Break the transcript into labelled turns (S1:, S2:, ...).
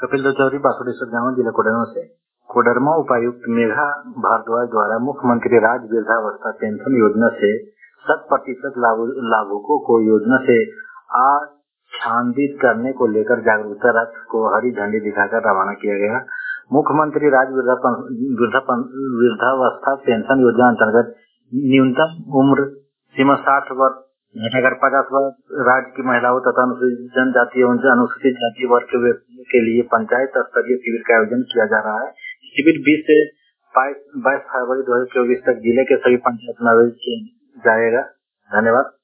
S1: कपिल चौधरी बासुड़ी सत्यावन जिला कोडरमा से। कोडरमा उपायुक्त मेघा भारद्वाज द्वारा मुख्यमंत्री राज्य वृद्धावस्था पेंशन योजना से 100% लाभुकों को योजना से आच्छादित करने को लेकर जागरूकता रथ को हरी झंडी दिखाकर रवाना किया गया। मुख्यमंत्री राज्य वृद्धावस्था पेंशन योजना अंतर्गत न्यूनतम उम्र सीमा 60 वर्ष घटाकर 50 वर्ष राज्य की महिलाओं तथा अनुसूचित जनजाति एवं अनुसूचित जाति वर्ग के व्यक्तियों के लिए पंचायत स्तरीय शिविर का आयोजन किया जा रहा है। शिविर 20 से 22 फरवरी 2024 तक जिले के सभी पंचायत में आयोजित किया जाएगा। धन्यवाद।